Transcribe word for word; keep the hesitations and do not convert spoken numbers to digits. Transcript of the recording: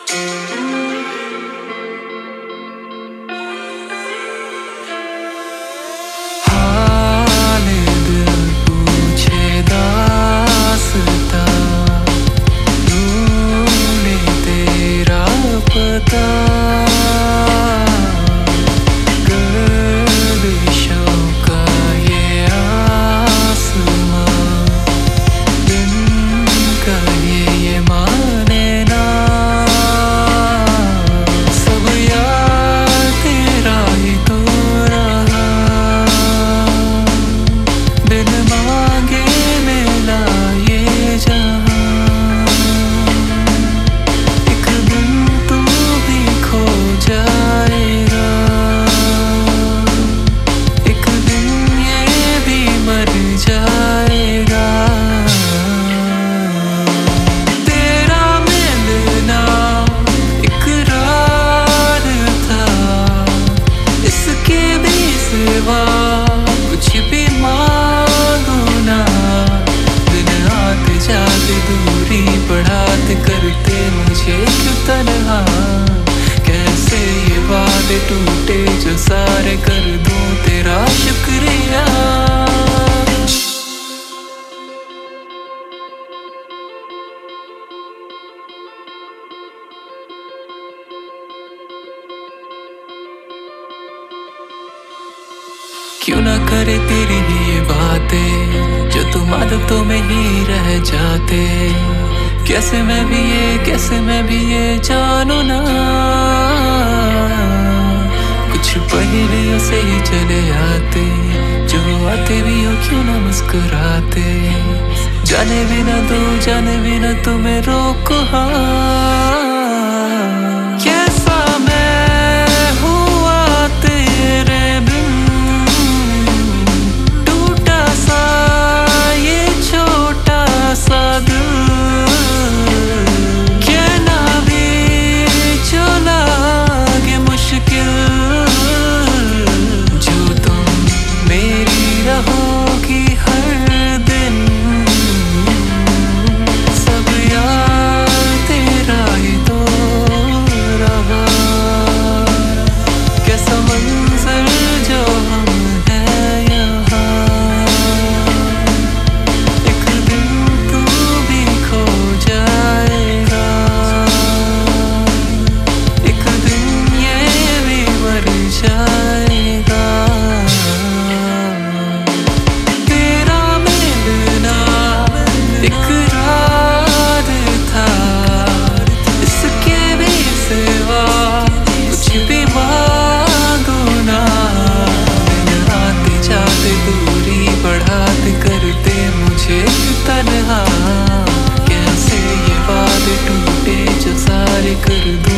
कुछ भी मांगो ना, दिन आते जाते दूरी बढ़ाते करते मुझे क्यों तन्हा। कैसे ये वादे टूटे जो सारे कर दूं तेरा शुक्रिया। क्यों ना करे तेरी ही ये बातें जो तुम आदतों में ही रह जाते। कैसे मैं भी ये कैसे मैं भी ये जानू ना, कुछ पहेलियों से ही चले आते। जो आते भी हो क्यों ना मुस्कुराते, जाने भी ना दो जाने भी ना तुम्हें रोको। हाँ कैसा मैं हुआ तेरे बिन, कैसे ये वादे टूटे जो सारे कर दूं